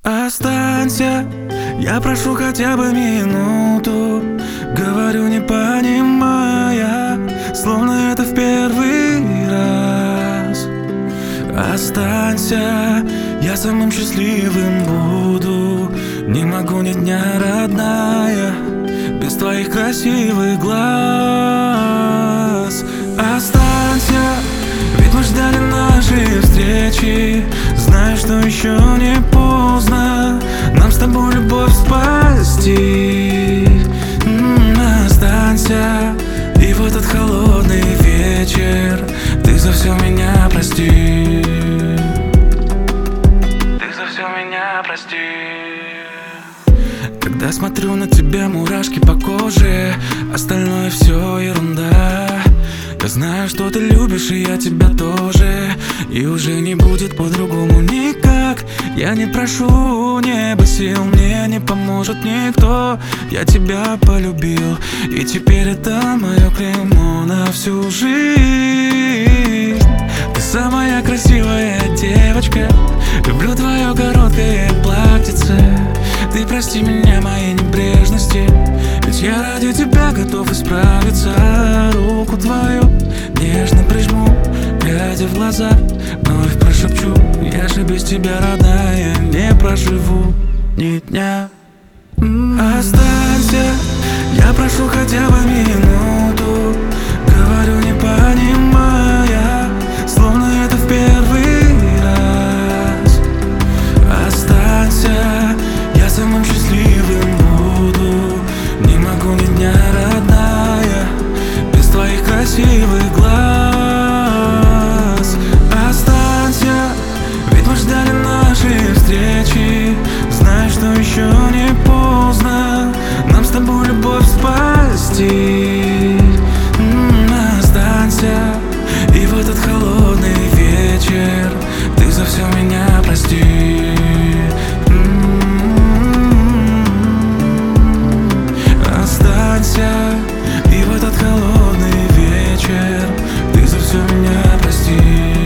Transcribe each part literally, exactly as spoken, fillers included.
Останься, я прошу хотя бы минуту. Говорю, не понимая, словно это в первый раз. Останься, я самым счастливым буду. Не могу ни дня, родная, без твоих красивых глаз. Останься, ведь мы ждали нашей встречи. Знаю, что еще не поздно нам с тобой любовь спасти. М-м, останься, и в этот холодный вечер ты за все меня прости. Ты за все меня прости. Когда смотрю на тебя, мурашки по коже, остальное все ерунда. Я знаю, что ты любишь, и я тебя тоже. И уже не будет по-другому никак. Я не прошу неба сил, мне не поможет никто. Я тебя полюбил, и теперь это мое клеймо на всю жизнь. Ты самая красивая девочка, люблю твое короткое платьице. Ты прости меня, моей небрежности, ведь я ради тебя готов исправиться. Руку твою нежно прижму, глядя в глаза, вновь прошепчу: я же без тебя, родная, не проживу ни дня. Останься, я прошу хотя бы минуту. Говорю, не понимая, словно это в первый раз. Останься, я самым счастливым буду. Не могу ни дня, родная, без твоих красивых глаз. Останься, ведь мы ждали нашей встречи. Знаю, что еще не поздно нам с тобой любовь спасти. М-м, останься, и в этот холодный вечер ты за все меня прости. Останься, и в этот холодный вечер ты за все меня прости.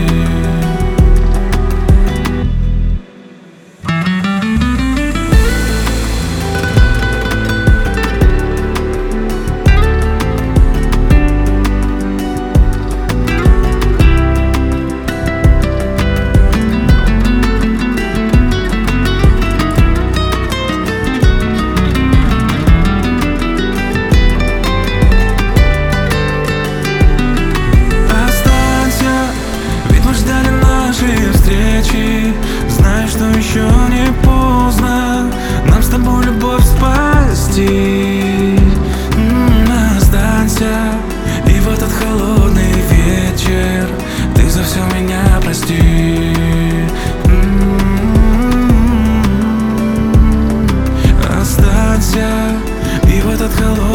Знаю, что еще не поздно нам с тобой любовь спасти. М-м, останься, и в этот холодный вечер ты за все меня прости. М-м, останься, и в этот холодный